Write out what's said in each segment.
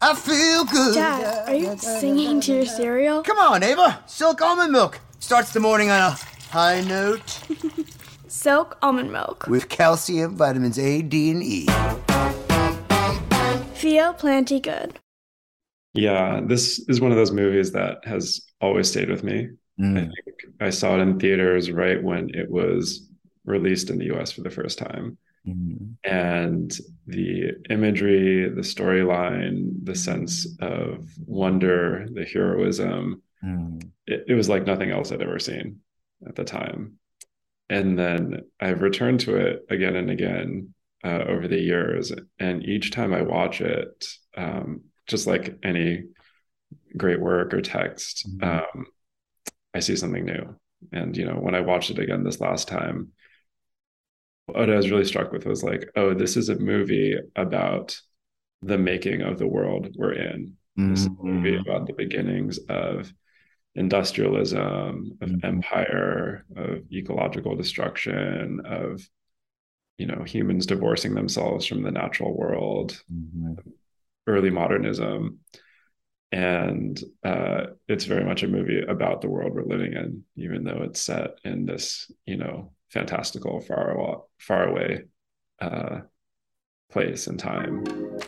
I feel good. Dad, are you singing to your cereal? Come on, Ava. Silk almond milk starts the morning on a high note. Silk almond milk. With calcium, vitamins A, D, and E. Feel plenty good. Yeah, this is one of those movies that has always stayed with me. I think I saw it in theaters right when it was released in the US for the first time. And the imagery, the storyline, the sense of wonder, the heroism, it was like nothing else I'd ever seen at the time. And then I've returned to it again and again over the years. And each time I watch it, just like any great work or text, I see something new. And, when I watched it again this last time, what I was really struck with was like, oh, this is a movie about the making of the world we're in. This is a movie about the beginnings of industrialism, of empire, of ecological destruction, of humans divorcing themselves from the natural world, early modernism. And it's very much a movie about the world we're living in, even though it's set in this fantastical far away place and time.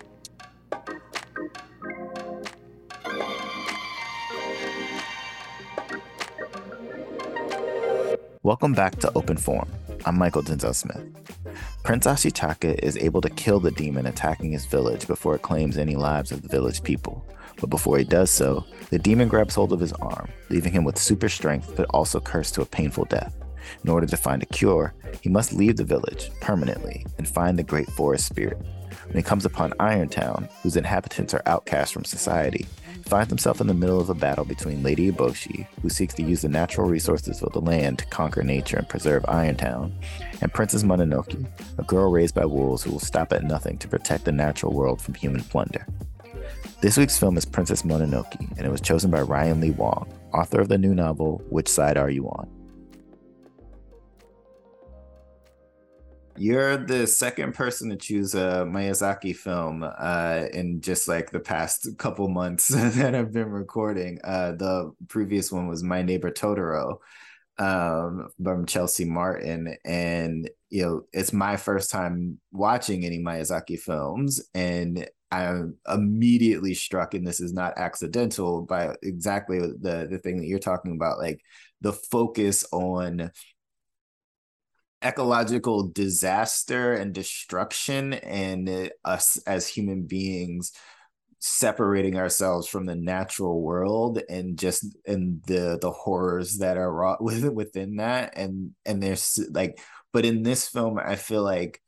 Welcome back to Open Forum. I'm Michael Denzel Smith. Prince Ashitaka is able to kill the demon attacking his village before it claims any lives of the village people. But before he does so, the demon grabs hold of his arm, leaving him with super strength but also cursed to a painful death. In order to find a cure, he must leave the village permanently and find the great forest spirit. When he comes upon Irontown, whose inhabitants are outcast from society, he finds himself in the middle of a battle between Lady Eboshi, who seeks to use the natural resources of the land to conquer nature and preserve Irontown, and Princess Mononoke, a girl raised by wolves who will stop at nothing to protect the natural world from human plunder. This week's film is Princess Mononoke, and it was chosen by Ryan Lee Wong, author of the new novel, Which Side Are You On? You're the second person to choose a Miyazaki film in just like the past couple months that I've been recording. The previous one was My Neighbor Totoro from Chelsea Martin. And, it's my first time watching any Miyazaki films. And I'm immediately struck, and this is not accidental, by exactly the thing that you're talking about, like the focus on ecological disaster and destruction, and us as human beings separating ourselves from the natural world, and the horrors that are wrought within that. And there's like, but in this film, I feel like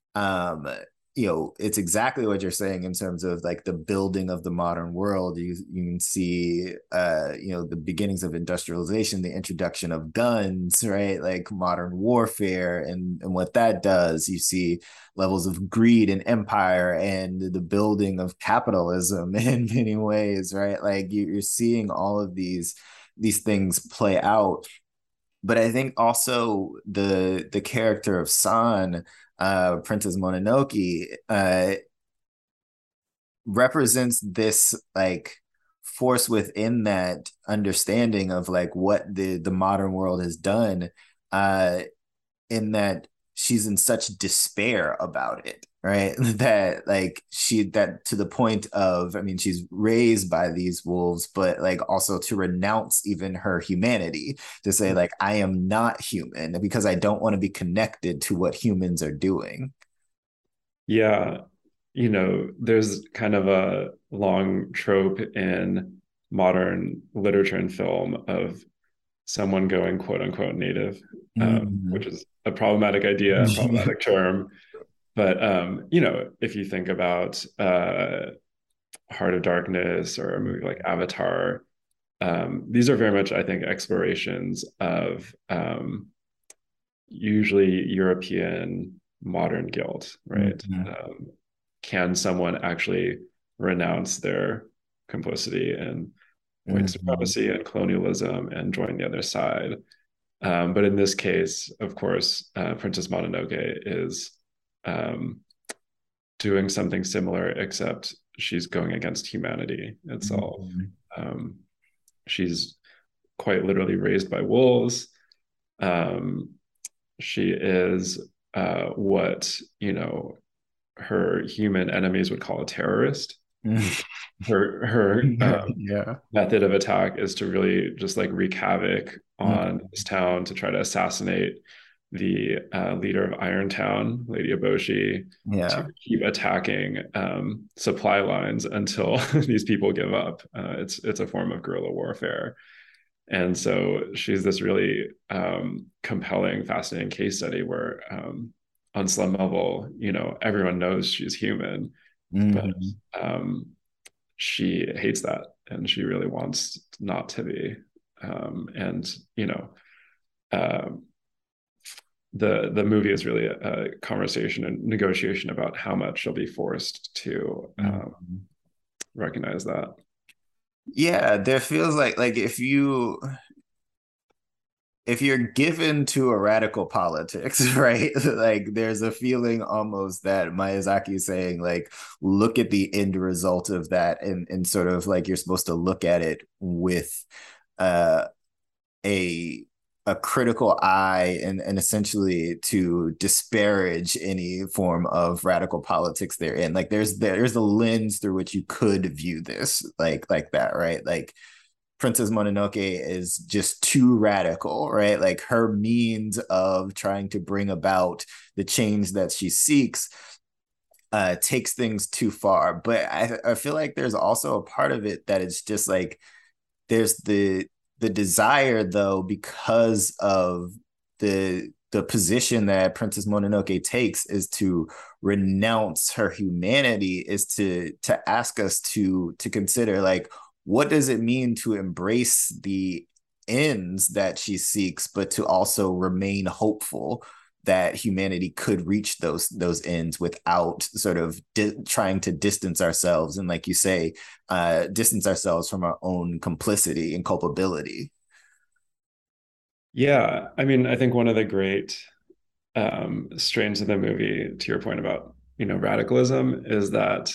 it's exactly what you're saying in terms of like the building of the modern world. You can see, the beginnings of industrialization, the introduction of guns, right? Like modern warfare and what that does. You see levels of greed and empire and the building of capitalism in many ways, right? Like you're seeing all of these things play out. But I think also the character of San, Princess Mononoke, represents this like force within that understanding of like what the modern world has done, in that she's in such despair about it, right? That to the point of, she's raised by these wolves, but like also to renounce even her humanity, to say like, I am not human because I don't want to be connected to what humans are doing. Yeah. There's kind of a long trope in modern literature and film of someone going quote unquote native, which is a problematic idea, a problematic term. But, if you think about Heart of Darkness or a movie like Avatar, these are very much, I think, explorations of usually European modern guilt, right? Can someone actually renounce their complicity in white supremacy and colonialism and join the other side? But in this case, of course, Princess Mononoke is doing something similar, except she's going against humanity itself. She's quite literally raised by wolves. She is what, her human enemies would call a terrorist. Her method of attack is to really just like wreak havoc on this town, to try to assassinate the leader of Irontown, Lady Eboshi, to keep attacking supply lines until these people give up. It's a form of guerrilla warfare. And so she's this really compelling, fascinating case study where on some level, everyone knows she's human, but she hates that, and she really wants not to be. The movie is really a conversation and negotiation about how much she'll be forced to recognize that. Yeah, there feels like if you're given to a radical politics, right? Like there's a feeling almost that Miyazaki is saying, like, look at the end result of that, and sort of like you're supposed to look at it with a critical eye, and essentially to disparage any form of radical politics therein. Like there's a lens through which you could view this like that, right? Like Princess Mononoke is just too radical, right? Like her means of trying to bring about the change that she seeks takes things too far. But I feel like there's also a part of it that it's just like there's the desire, though, because of the position that Princess Mononoke takes, is to renounce her humanity, is to ask us to consider, like, what does it mean to embrace the ends that she seeks, but to also remain hopeful that humanity could reach those ends without sort of trying to distance ourselves, and like you say, distance ourselves from our own complicity and culpability. Yeah, I mean, I think one of the great strains of the movie, to your point about radicalism, is that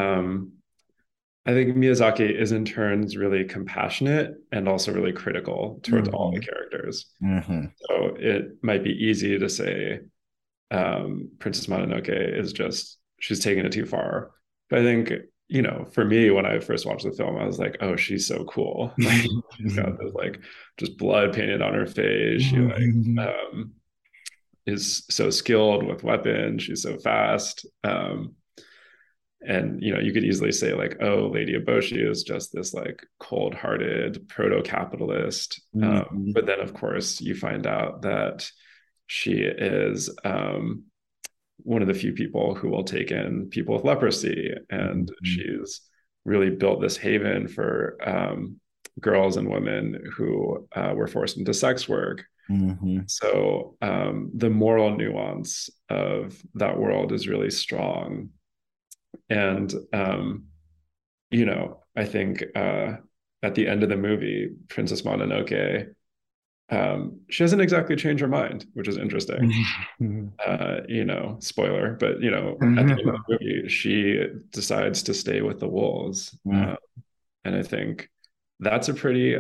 I think Miyazaki is in turns really compassionate and also really critical towards all the characters. So it might be easy to say Princess Mononoke is just, she's taking it too far. But I think, for me, when I first watched the film, I was like, oh, she's so cool. Like, she's got this like just blood painted on her face. She is so skilled with weapons. She's so fast. And you could easily say like, oh, Lady Eboshi is just this like cold-hearted proto-capitalist. But then of course you find out that she is one of the few people who will take in people with leprosy, and she's really built this haven for girls and women who were forced into sex work. So the moral nuance of that world is really strong. And I think at the end of the movie, Princess Mononoke, she doesn't exactly change her mind, which is interesting. Spoiler, but at the end of the movie, she decides to stay with the wolves. And I think that's a pretty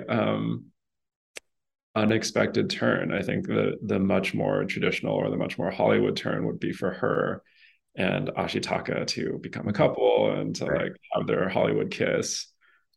unexpected turn. I think the much more traditional, or the much more Hollywood turn, would be for her and Ashitaka to become a couple and to like have their Hollywood kiss.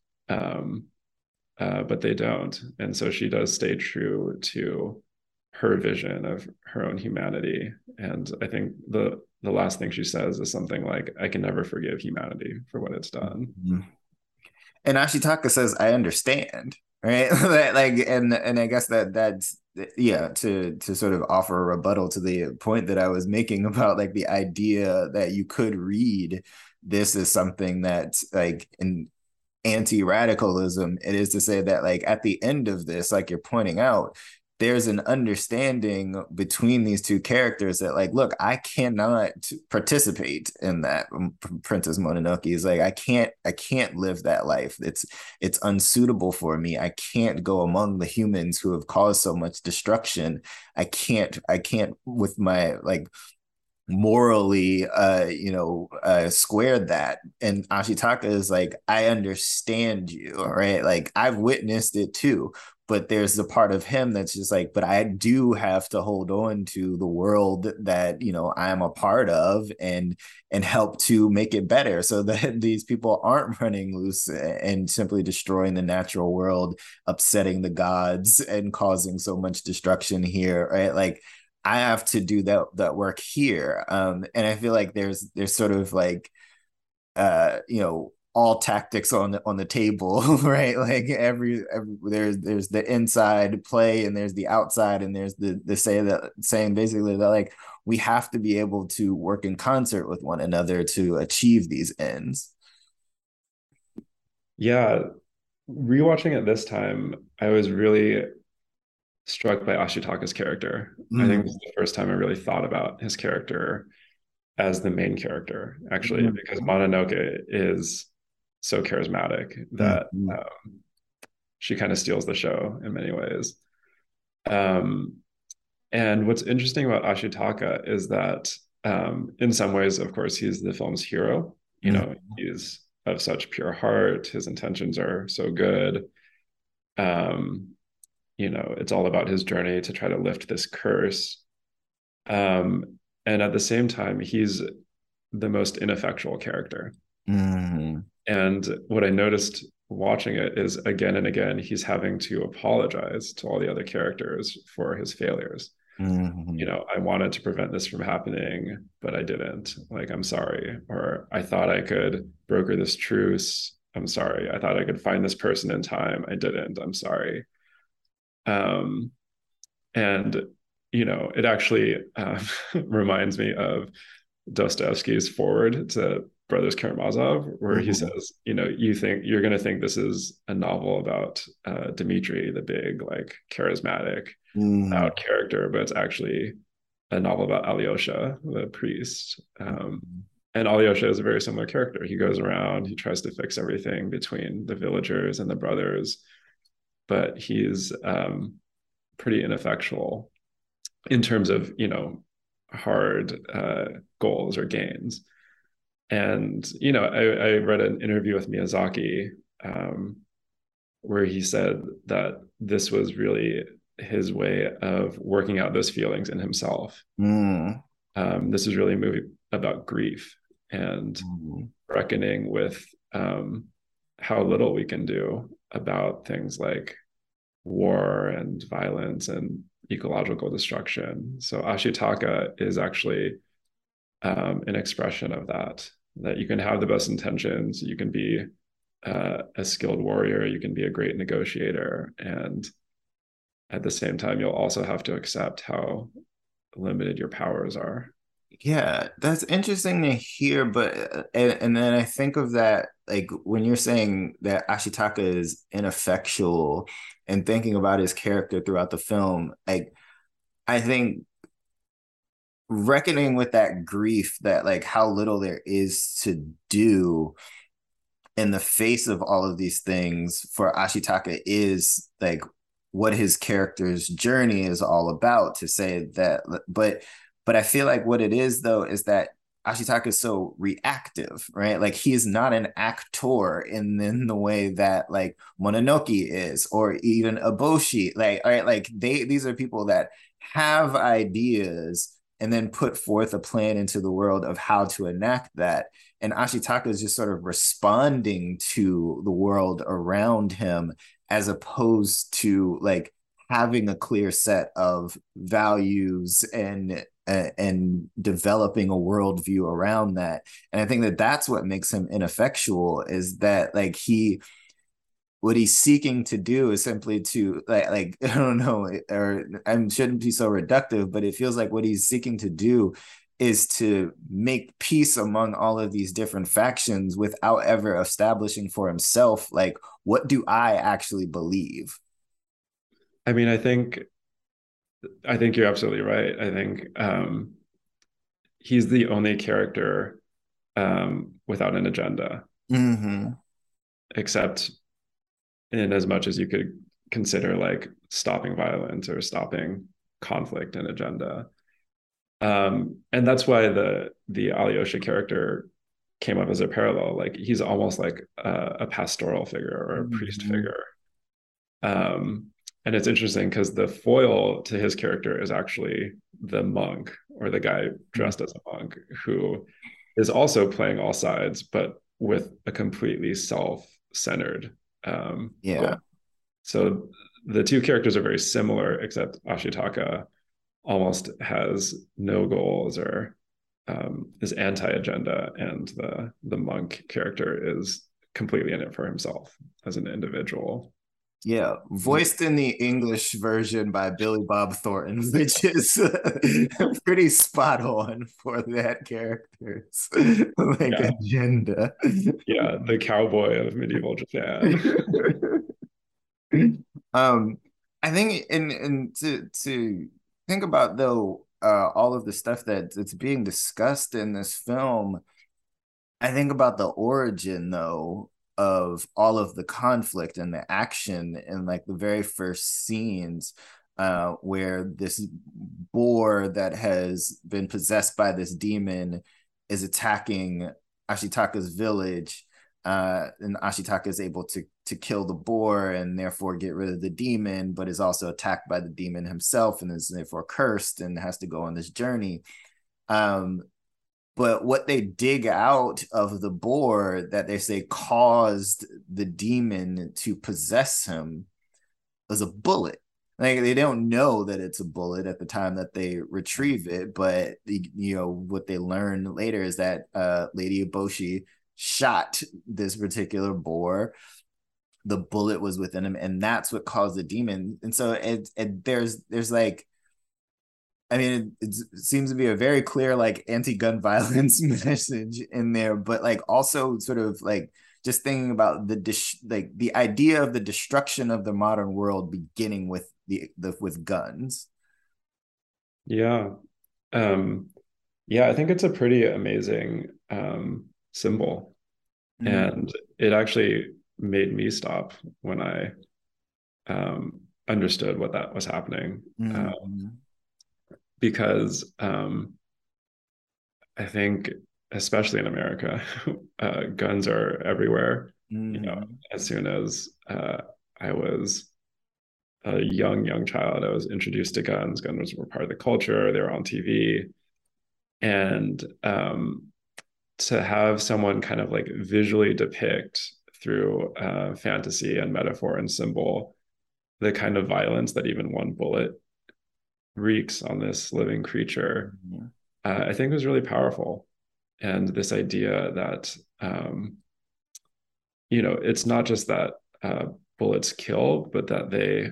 But they don't. And so she does stay true to her vision of her own humanity. And I think the last thing she says is something like, I can never forgive humanity for what it's done. And Ashitaka says, I understand, right? Like, and I guess that's to sort of offer a rebuttal to the point that I was making about like the idea that you could read this as something that's like an anti-radicalism. It is to say that like at the end of this, like you're pointing out, there's an understanding between these two characters that like, look, I cannot participate in that. Princess Mononoke is like, I can't live that life. It's unsuitable for me. I can't go among the humans who have caused so much destruction. I can't with my like morally squared that. And Ashitaka is like, I understand you, right? Like I've witnessed it too, but there's the part of him that's just like, but I do have to hold on to the world that I am a part of, and help to make it better so that these people aren't running loose and simply destroying the natural world, upsetting the gods and causing so much destruction here, right? Like I have to do that work here. And I feel like there's sort of like all tactics on the table, right? Like every there's the inside play, and there's the outside, and there's the saying basically that like we have to be able to work in concert with one another to achieve these ends. Yeah, rewatching it this time, I was really struck by Ashitaka's character. I think this is the first time I really thought about his character as the main character, actually, because Mononoke is so charismatic that she kind of steals the show in many ways. And what's interesting about Ashitaka is that in some ways, of course, he's the film's hero. He's of such pure heart. His intentions are so good. It's all about his journey to try to lift this curse. And at the same time, he's the most ineffectual character. And what I noticed watching it is again and again, he's having to apologize to all the other characters for his failures. I wanted to prevent this from happening, but I didn't. Like, I'm sorry. Or I thought I could broker this truce. I'm sorry. I thought I could find this person in time. I didn't. I'm sorry. And it actually reminds me of Dostoevsky's foreword to Brothers Karamazov, where he says, you're going to think this is a novel about Dmitri, the big, like, charismatic, loud character, but it's actually a novel about Alyosha, the priest. And Alyosha is a very similar character. He goes around, he tries to fix everything between the villagers and the brothers, but he's pretty ineffectual in terms of hard goals or gains. And I read an interview with Miyazaki where he said that this was really his way of working out those feelings in himself. This is really a movie about grief and reckoning with how little we can do about things like war and violence and ecological destruction. So Ashitaka is actually an expression of that you can have the best intentions, you can be a skilled warrior, you can be a great negotiator, and at the same time you'll also have to accept how limited your powers are. Yeah, that's interesting to hear, but and then I think of that, like when you're saying that Ashitaka is ineffectual and thinking about his character throughout the film, like I think reckoning with that grief, that like how little there is to do in the face of all of these things for Ashitaka is like what his character's journey is all about, to say that. But I feel like what it is though is that Ashitaka is so reactive, right? Like he is not an actor in the way that like Mononoke is, or even Eboshi. Like, all right, like these are people that have ideas and then put forth a plan into the world of how to enact that. And Ashitaka is just sort of responding to the world around him, as opposed to like having a clear set of values and developing a worldview around that. And I think that that's what makes him ineffectual, is that like what he's seeking to do is simply to like I don't know, or I shouldn't be so reductive, but it feels like what he's seeking to do is to make peace among all of these different factions without ever establishing for himself, like, what do I actually believe? I mean, I think you're absolutely right. I think he's the only character without an agenda, except in as much as you could consider like stopping violence or stopping conflict and agenda. And that's why the Alyosha character came up as a parallel. Like he's almost like a pastoral figure or a priest figure. And it's interesting because the foil to his character is actually the monk or the guy dressed as a monk who is also playing all sides, but with a completely self-centered goal. So the two characters are very similar, except Ashitaka almost has no goals or is anti-agenda, and the monk character is completely in it for himself as an individual. Yeah, voiced in the English version by Billy Bob Thornton, which is pretty spot on for that character's agenda. Yeah, the cowboy of medieval Japan. I think and to think about though all of the stuff that's being discussed in this film, I think about the origin though of all of the conflict and the action in like the very first scenes where this boar that has been possessed by this demon is attacking Ashitaka's village, and Ashitaka is able to kill the boar and therefore get rid of the demon, but is also attacked by the demon himself and is therefore cursed and has to go on this journey. But what they dig out of the boar that they say caused the demon to possess him was a bullet. Like they don't know that it's a bullet at the time that they retrieve it, but what they learn later is that Lady Eboshi shot this particular boar. The bullet was within him, and that's what caused the demon. And so there's like, I mean, it seems to be a very clear like anti-gun violence message in there, but like also sort of like just thinking about the idea of the destruction of the modern world beginning with with guns. Yeah. I think it's a pretty amazing symbol. And it actually made me stop when I understood what that was happening. Because I think, especially in America, guns are everywhere. As soon as I was a young child, I was introduced to guns. Guns were part of the culture. They were on TV. And to have someone kind of like visually depict through fantasy and metaphor and symbol the kind of violence that even one bullet wreaks on this living creature, I think was really powerful. And this idea that it's not just that bullets kill, but that they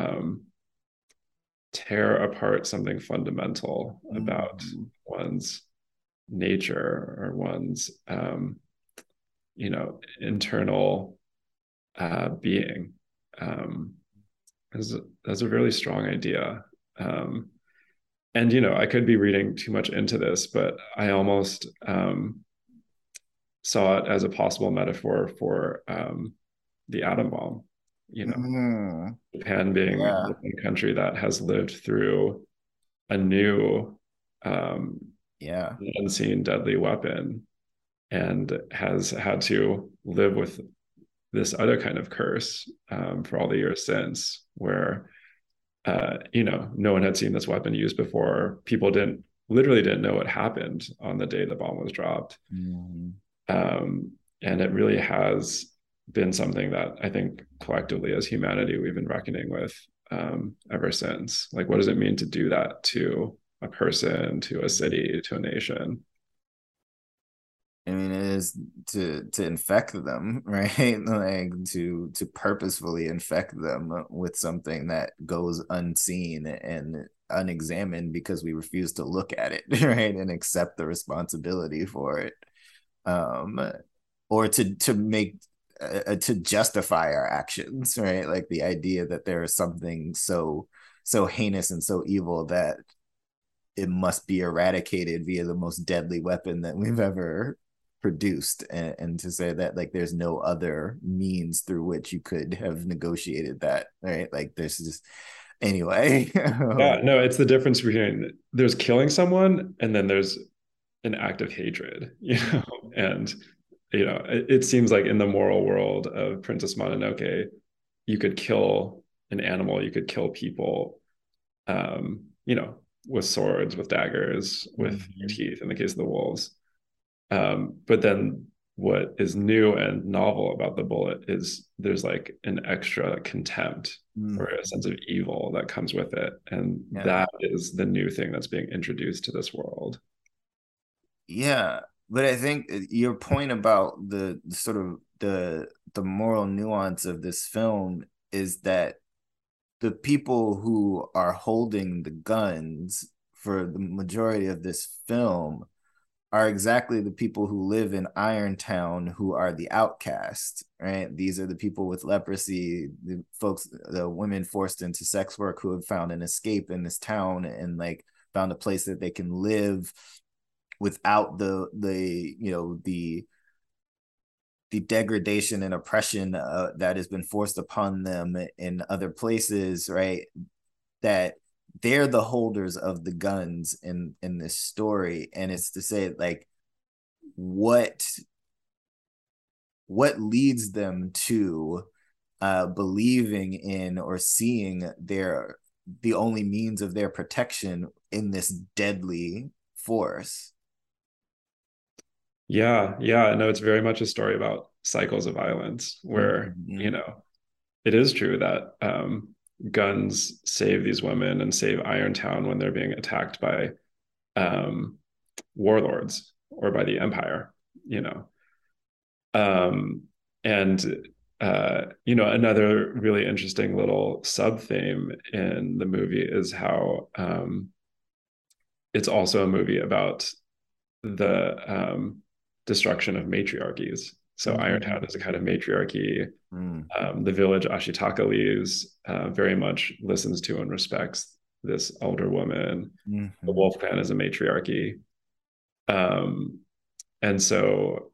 tear apart something fundamental about one's nature or one's internal being. That's a really strong idea. And I could be reading too much into this, but I almost saw it as a possible metaphor for the atom bomb. Japan being a country that has lived through a new unseen deadly weapon and has had to live with this other kind of curse for all the years since, where no one had seen this weapon used before. People literally didn't know what happened on the day the bomb was dropped. And it really has been something that I think collectively as humanity we've been reckoning with ever since. Like, what does it mean to do that to a person, to a city, to a nation? I mean, it is to infect them, right? Like to purposefully infect them with something that goes unseen and unexamined because we refuse to look at it, right, and accept the responsibility for it, or to make to justify our actions, right? Like the idea that there is something so heinous and so evil that it must be eradicated via the most deadly weapon that we've ever produced, and to say that like there's no other means through which you could have negotiated that, right? Like there's just Anyway. Yeah, no, it's the difference between there's killing someone and then there's an act of hatred, and it seems like in the moral world of Princess Mononoke, you could kill an animal, you could kill people, with swords, with daggers, with your teeth in the case of the wolves. But then what is new and novel about the bullet is there's like an extra contempt or a sense of evil that comes with it. And that is the new thing that's being introduced to this world. Yeah. But I think your point about the sort of the moral nuance of this film is that the people who are holding the guns for the majority of this film are exactly the people who live in Irontown, who are the outcasts, right? These are the people with leprosy, the folks, the women forced into sex work who have found an escape in this town and like found a place that they can live without the degradation and oppression that has been forced upon them in other places, right? That they're the holders of the guns in this story. And it's to say, like, what leads them to believing in or seeing the only means of their protection in this deadly force. Yeah, no, it's very much a story about cycles of violence where, it is true that guns save these women and save Irontown when they're being attacked by warlords or by the Empire, another really interesting little sub theme in the movie is how it's also a movie about the destruction of matriarchies. So Irontown is a kind of matriarchy. The village Ashitaka leaves very much listens to and respects this elder woman. The Wolf Clan is a matriarchy. And so,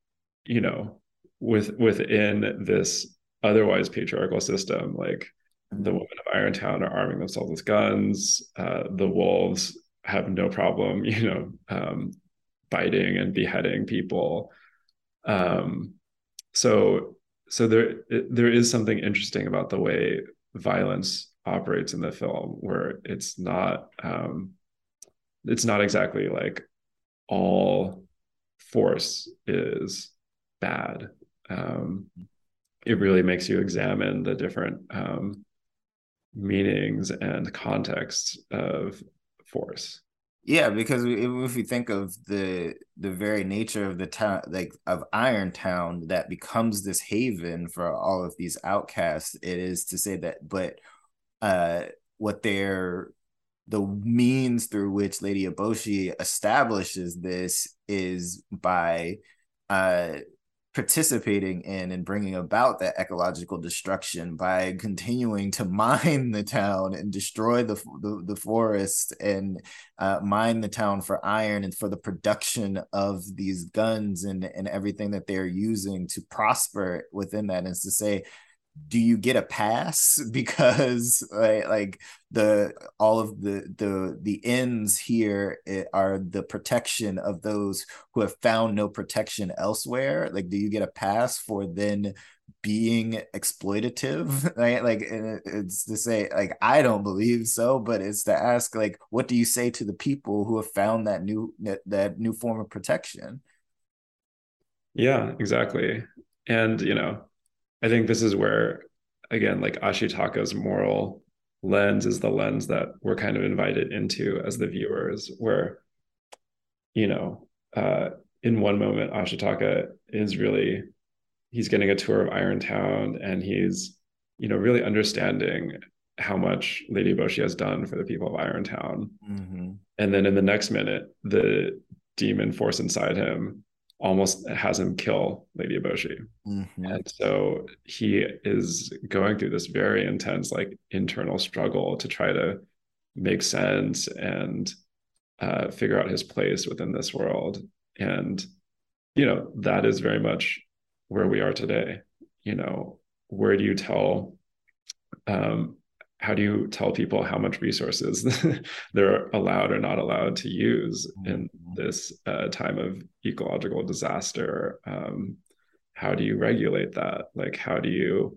within this otherwise patriarchal system, like the women of Irontown are arming themselves with guns. The wolves have no problem, biting and beheading people. So there is something interesting about the way violence operates in the film, where it's not exactly like all force is bad. It really makes you examine the different meanings and contexts of force. Yeah, because if we think of the very nature of the town, like of Irontown, that becomes this haven for all of these outcasts, it is to say that, but what the means through which Lady Eboshi establishes this is by participating in and bringing about that ecological destruction by continuing to mine the town and destroy the forest and mine the town for iron and for the production of these guns and everything that they're using to prosper within that. And it's to say, do you get a pass because like all of the ends here are the protection of those who have found no protection elsewhere? Like, do you get a pass for then being exploitative? Right? Like, and it's to say, like, I don't believe so, but it's to ask, like, what do you say to the people who have found that new form of protection? Yeah, exactly. And I think this is where, again, like Ashitaka's moral lens is the lens that we're kind of invited into as the viewers, where, in one moment, Ashitaka is he's getting a tour of Irontown and he's, really understanding how much Lady Eboshi has done for the people of Irontown. And then in the next minute, the demon force inside him almost has him kill Lady Eboshi. And so he is going through this very intense, like, internal struggle to try to make sense and figure out his place within this world. And, that is very much where we are today. Where do you tell how do you tell people how much resources they're allowed or not allowed to use in this time of ecological disaster? How do you regulate that? Like, how do you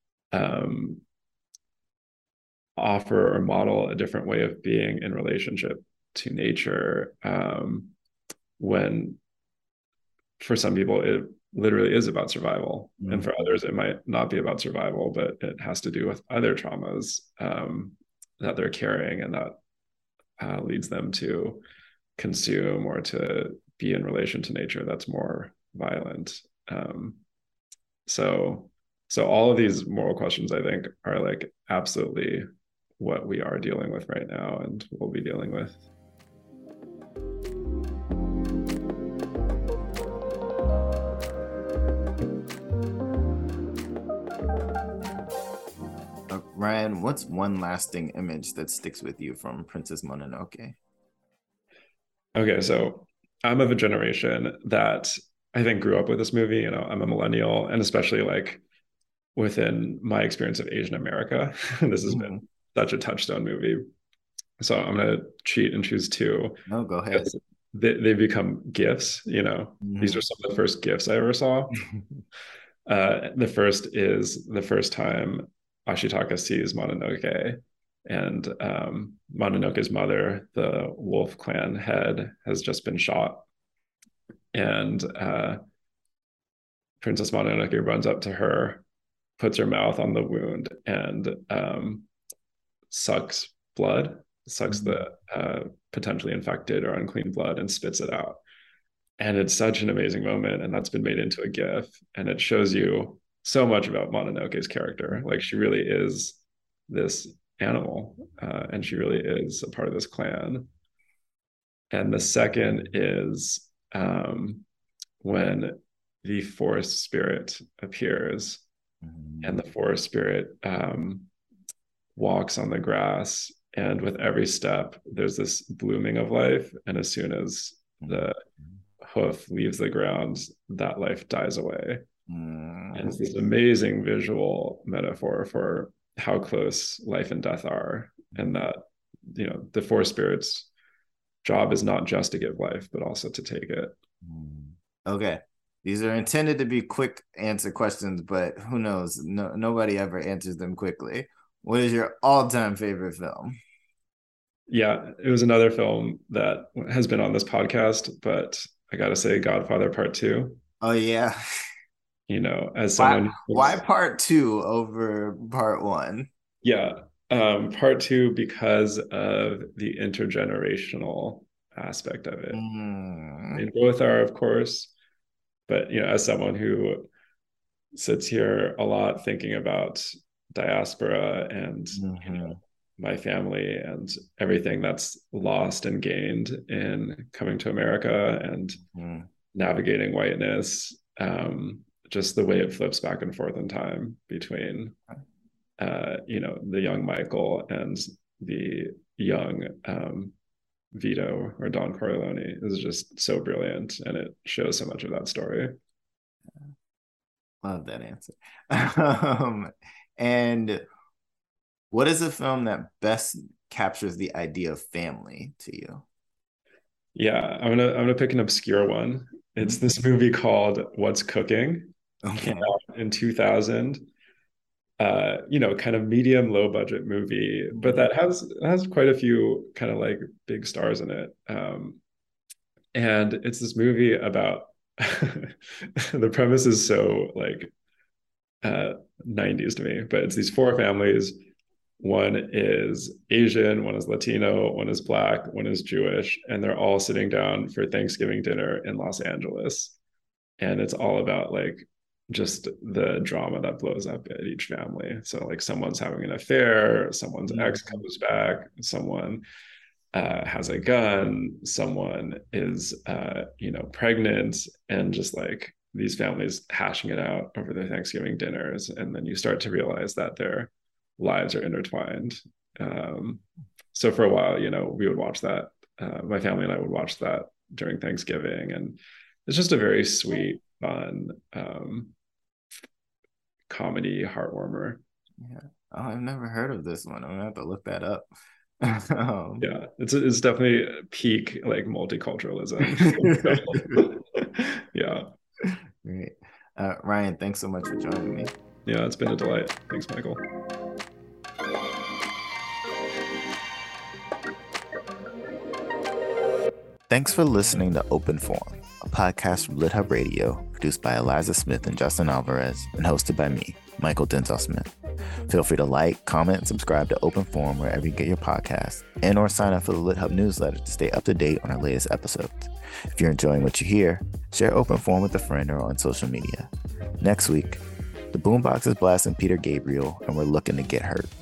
offer or model a different way of being in relationship to nature, when for some people it literally is about survival, and for others it might not be about survival, but it has to do with other traumas that they're carrying, and that leads them to consume or to be in relation to nature that's more violent. So all of these moral questions, I think, are like absolutely what we are dealing with right now and will be dealing with. Ryan, what's one lasting image that sticks with you from Princess Mononoke? Okay, so I'm of a generation that I think grew up with this movie. I'm a millennial, and especially like within my experience of Asian America, this has been such a touchstone movie. So I'm going to cheat and choose two. No, go ahead. They become gifts. These are some of the first gifts I ever saw. The first is the first time Ashitaka sees Mononoke, and Mononoke's mother, the wolf clan head, has just been shot, and Princess Mononoke runs up to her, puts her mouth on the wound, and sucks the potentially infected or unclean blood, and spits it out. And it's such an amazing moment, and that's been made into a GIF, and it shows you so much about Mononoke's character. Like, she really is this animal, and she really is a part of this clan. And the second is when the forest spirit appears, and the forest spirit walks on the grass, and with every step there's this blooming of life, and as soon as the hoof leaves the ground, that life dies away. And it's this amazing visual metaphor for how close life and death are, and that the forest spirit's job is not just to give life, but also to take it. Okay, these are intended to be quick answer questions, but who knows, nobody ever answers them quickly. What is your all-time favorite film? Yeah, it was another film that has been on this podcast, but I gotta say Godfather Part 2. Oh yeah. As someone why Part 2 over Part 1? Yeah, Part 2 because of the intergenerational aspect of it. And both are, of course, but as someone who sits here a lot thinking about diaspora and my family and everything that's lost and gained in coming to America and navigating whiteness, just the way it flips back and forth in time between the young Michael and the young Vito or Don Corleone is just so brilliant, and it shows so much of that story. Love that answer. And what is a film that best captures the idea of family to you? Yeah, I'm gonna pick an obscure one. It's this movie called What's Cooking. Okay. In 2000. Kind of medium low budget movie, but that has quite a few kind of like big stars in it. And it's this movie about the premise is so like 90s to me, but it's these four families. One is Asian, one is Latino, one is Black, one is Jewish, and they're all sitting down for Thanksgiving dinner in Los Angeles. And it's all about like just the drama that blows up at each family. So like someone's having an affair, someone's ex comes back, someone has a gun, someone is pregnant, and just like these families hashing it out over their Thanksgiving dinners. And then you start to realize that their lives are intertwined. So for a while, we would watch that. My family and I would watch that during Thanksgiving, and it's just a very sweet, fun comedy heartwarmer. Yeah. Oh, I've never heard of this one. I'm gonna have to look that up. Yeah, it's definitely peak like multiculturalism. Yeah. Great. Ryan, thanks so much for joining me. Yeah, it's been a delight. Thanks, Michael. Thanks for listening to Open Forum, a podcast from LitHub Radio, produced by Eliza Smith and Justin Alvarez, and hosted by me, Michael Denzel Smith. Feel free to like, comment, and subscribe to Open Forum wherever you get your podcasts, and or sign up for the LitHub newsletter to stay up to date on our latest episodes. If you're enjoying what you hear, share Open Forum with a friend or on social media. Next week, the boombox is blasting Peter Gabriel, and we're looking to get hurt.